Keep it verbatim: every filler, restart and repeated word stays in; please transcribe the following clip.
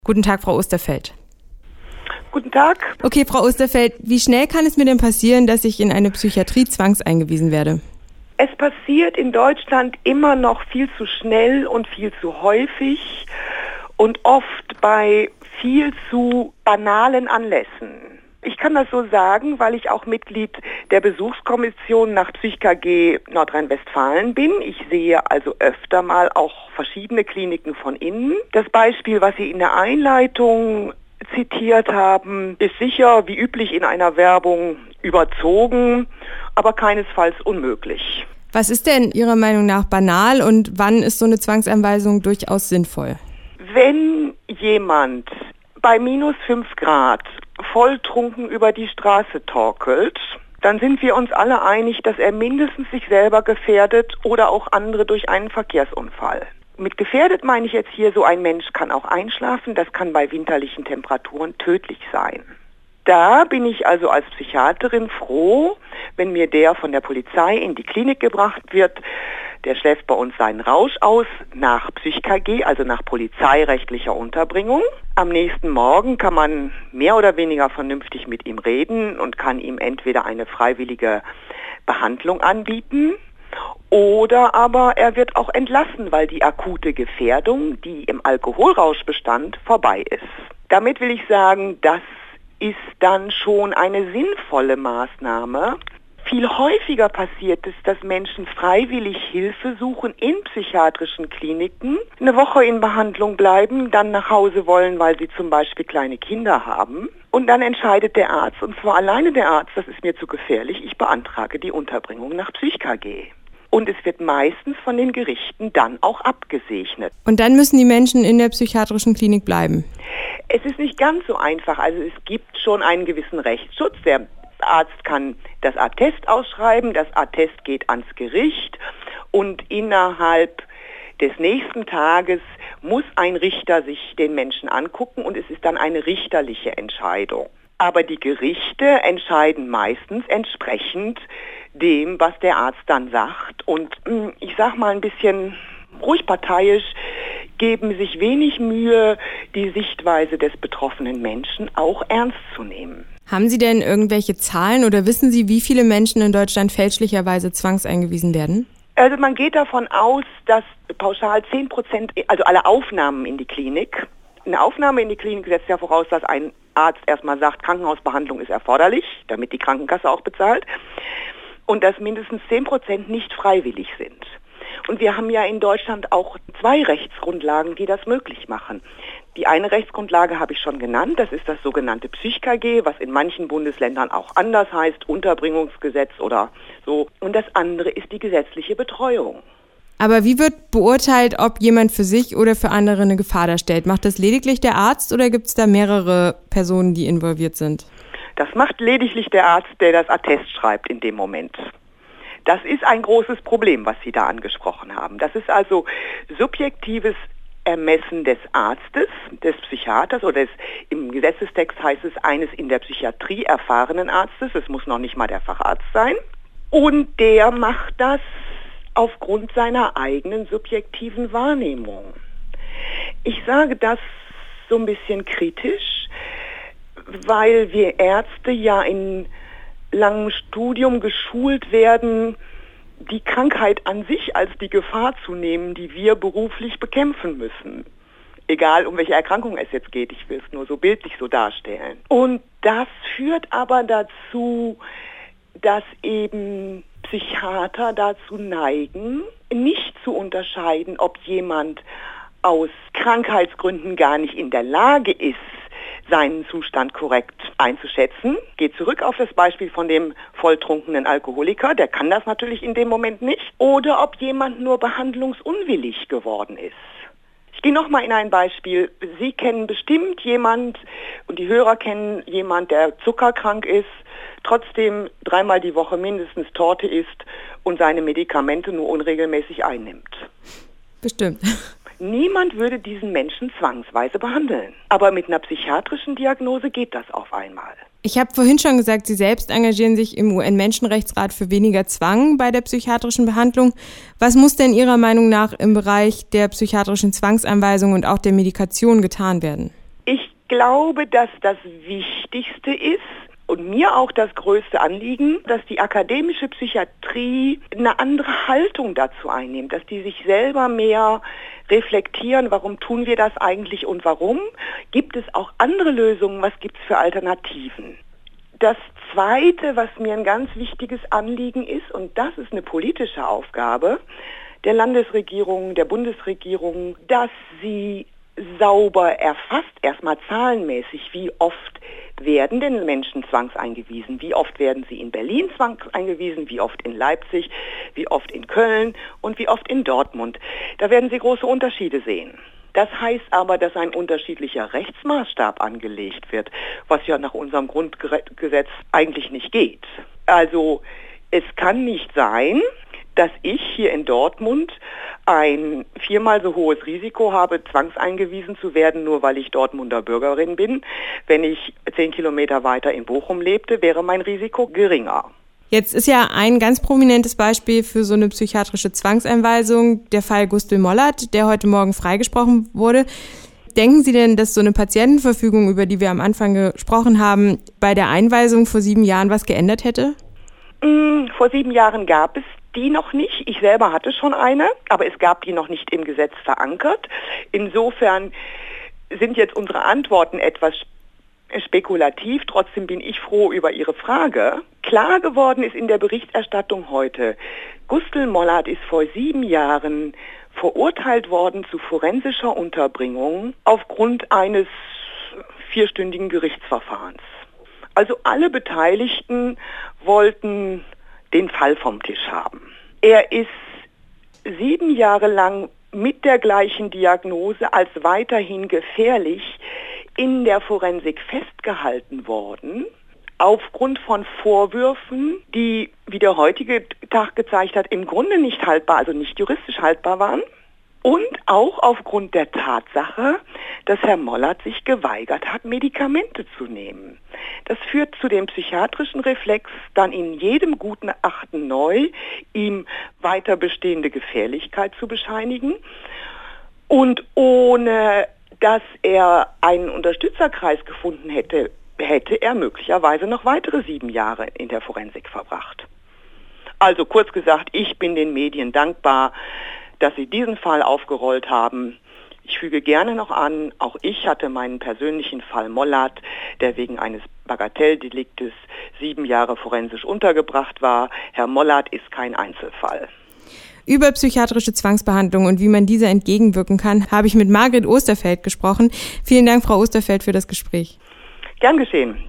Guten Tag, Frau Osterfeld. Guten Tag. Okay, Frau Osterfeld, wie schnell kann es mir denn passieren, dass ich in eine Psychiatrie zwangseingewiesen werde? Es passiert in Deutschland immer noch viel zu schnell und viel zu häufig und oft bei viel zu banalen Anlässen. Ich kann das so sagen, weil ich auch Mitglied der Besuchskommission nach Psych-K G Nordrhein-Westfalen bin. Ich sehe also öfter mal auch verschiedene Kliniken von innen. Das Beispiel, was Sie in der Einleitung zitiert haben, ist sicher wie üblich in einer Werbung überzogen, aber keinesfalls unmöglich. Was ist denn Ihrer Meinung nach banal und wann ist so eine Zwangseinweisung durchaus sinnvoll? Wenn jemand bei minus fünf Grad volltrunken über die Straße torkelt, dann sind wir uns alle einig, dass er mindestens sich selber gefährdet oder auch andere durch einen Verkehrsunfall. Mit gefährdet meine ich jetzt hier, so ein Mensch kann auch einschlafen, das kann bei winterlichen Temperaturen tödlich sein. Da bin ich also als Psychiaterin froh, wenn mir der von der Polizei in die Klinik gebracht wird. Der schläft bei uns seinen Rausch aus nach Psych-K G, also nach polizeirechtlicher Unterbringung. Am nächsten Morgen kann man mehr oder weniger vernünftig mit ihm reden und kann ihm entweder eine freiwillige Behandlung anbieten oder aber er wird auch entlassen, weil die akute Gefährdung, die im Alkoholrausch bestand, vorbei ist. Damit will ich sagen, das ist dann schon eine sinnvolle Maßnahme. Viel häufiger passiert es, dass Menschen freiwillig Hilfe suchen in psychiatrischen Kliniken, eine Woche in Behandlung bleiben, dann nach Hause wollen, weil sie zum Beispiel kleine Kinder haben. Und dann entscheidet der Arzt, und zwar alleine der Arzt, das ist mir zu gefährlich, ich beantrage die Unterbringung nach Psych-K G. Und es wird meistens von den Gerichten dann auch abgesegnet. Und dann müssen die Menschen in der psychiatrischen Klinik bleiben? Es ist nicht ganz so einfach. Also es gibt schon einen gewissen Rechtsschutz. Der Arzt kann das Attest ausschreiben, das Attest geht ans Gericht und innerhalb des nächsten Tages muss ein Richter sich den Menschen angucken und es ist dann eine richterliche Entscheidung. Aber die Gerichte entscheiden meistens entsprechend dem, was der Arzt dann sagt. Und ich sag mal ein bisschen ruhig parteiisch, geben sich wenig Mühe, die Sichtweise des betroffenen Menschen auch ernst zu nehmen. Haben Sie denn irgendwelche Zahlen oder wissen Sie, wie viele Menschen in Deutschland fälschlicherweise zwangseingewiesen werden? Also man geht davon aus, dass pauschal zehn Prozent, also alle Aufnahmen in die Klinik, eine Aufnahme in die Klinik setzt ja voraus, dass ein Arzt erstmal sagt, Krankenhausbehandlung ist erforderlich, damit die Krankenkasse auch bezahlt, und dass mindestens zehn Prozent nicht freiwillig sind. Und wir haben ja in Deutschland auch zwei Rechtsgrundlagen, die das möglich machen. Die eine Rechtsgrundlage habe ich schon genannt, das ist das sogenannte Psych-K G, was in manchen Bundesländern auch anders heißt, Unterbringungsgesetz oder so. Und das andere ist die gesetzliche Betreuung. Aber wie wird beurteilt, ob jemand für sich oder für andere eine Gefahr darstellt? Macht das lediglich der Arzt oder gibt es da mehrere Personen, die involviert sind? Das macht lediglich der Arzt, der das Attest schreibt in dem Moment. Das ist ein großes Problem, was Sie da angesprochen haben. Das ist also subjektives Ermessen des Arztes, des Psychiaters oder des, im Gesetzestext heißt es eines in der Psychiatrie erfahrenen Arztes, es muss noch nicht mal der Facharzt sein. Und der macht das aufgrund seiner eigenen subjektiven Wahrnehmung. Ich sage das so ein bisschen kritisch, weil wir Ärzte ja in langem Studium geschult werden, die Krankheit an sich als die Gefahr zu nehmen, die wir beruflich bekämpfen müssen. Egal, um welche Erkrankung es jetzt geht, ich will es nur so bildlich so darstellen. Und das führt aber dazu, dass eben Psychiater dazu neigen, nicht zu unterscheiden, ob jemand aus Krankheitsgründen gar nicht in der Lage ist, seinen Zustand korrekt einzuschätzen. Geht zurück auf das Beispiel von dem volltrunkenen Alkoholiker, der kann das natürlich in dem Moment nicht. Oder ob jemand nur behandlungsunwillig geworden ist. Ich gehe nochmal in ein Beispiel. Sie kennen bestimmt jemand und die Hörer kennen jemand, der zuckerkrank ist, trotzdem dreimal die Woche mindestens Torte isst und seine Medikamente nur unregelmäßig einnimmt. Bestimmt. Niemand würde diesen Menschen zwangsweise behandeln. Aber mit einer psychiatrischen Diagnose geht das auf einmal. Ich habe vorhin schon gesagt, Sie selbst engagieren sich im U N-Menschenrechtsrat für weniger Zwang bei der psychiatrischen Behandlung. Was muss denn Ihrer Meinung nach im Bereich der psychiatrischen Zwangsanweisung und auch der Medikation getan werden? glaube, dass das Wichtigste ist und mir auch das größte Anliegen, dass die akademische Psychiatrie eine andere Haltung dazu einnimmt, dass die sich selber mehr reflektieren, warum tun wir das eigentlich und warum? Gibt es auch andere Lösungen? Was gibt es für Alternativen? Das Zweite, was mir ein ganz wichtiges Anliegen ist, und das ist eine politische Aufgabe der Landesregierung, der Bundesregierung, dass sie sauber erfasst, erstmal zahlenmäßig, wie oft werden denn Menschen zwangseingewiesen, wie oft werden sie in Berlin zwangseingewiesen, wie oft in Leipzig, wie oft in Köln und wie oft in Dortmund. Da werden Sie große Unterschiede sehen. Das heißt aber, dass ein unterschiedlicher Rechtsmaßstab angelegt wird, was ja nach unserem Grundgesetz eigentlich nicht geht. Also es kann nicht sein, dass ich hier in Dortmund ein viermal so hohes Risiko habe, zwangseingewiesen zu werden, nur weil ich Dortmunder Bürgerin bin. Wenn ich zehn Kilometer weiter in Bochum lebte, wäre mein Risiko geringer. Jetzt ist ja ein ganz prominentes Beispiel für so eine psychiatrische Zwangseinweisung der Fall Gustl Mollert, der heute Morgen freigesprochen wurde. Denken Sie denn, dass so eine Patientenverfügung, über die wir am Anfang gesprochen haben, bei der Einweisung vor sieben Jahren was geändert hätte? Mm, vor sieben Jahren gab es die noch nicht. Ich selber hatte schon eine, aber es gab die noch nicht im Gesetz verankert. Insofern sind jetzt unsere Antworten etwas spekulativ. Trotzdem bin ich froh über Ihre Frage. Klar geworden ist in der Berichterstattung heute, Gustl Mollert ist vor sieben Jahren verurteilt worden zu forensischer Unterbringung aufgrund eines vierstündigen Gerichtsverfahrens. Also alle Beteiligten wollten den Fall vom Tisch haben. Er ist sieben Jahre lang mit der gleichen Diagnose als weiterhin gefährlich in der Forensik festgehalten worden, aufgrund von Vorwürfen, die, wie der heutige Tag gezeigt hat, im Grunde nicht haltbar, also nicht juristisch haltbar waren. Und auch aufgrund der Tatsache, dass Herr Mollert sich geweigert hat, Medikamente zu nehmen. Das führt zu dem psychiatrischen Reflex, dann in jedem Gutachten neu ihm weiter bestehende Gefährlichkeit zu bescheinigen. Und ohne dass er einen Unterstützerkreis gefunden hätte, hätte er möglicherweise noch weitere sieben Jahre in der Forensik verbracht. Also kurz gesagt, ich bin den Medien dankbar, dass sie diesen Fall aufgerollt haben. Ich füge gerne noch an, auch ich hatte meinen persönlichen Fall Mollert, der wegen eines Bagatelldeliktes sieben Jahre forensisch untergebracht war. Herr Mollert ist kein Einzelfall. Über psychiatrische Zwangsbehandlung und wie man dieser entgegenwirken kann, habe ich mit Margret Osterfeld gesprochen. Vielen Dank, Frau Osterfeld, für das Gespräch. Gern geschehen.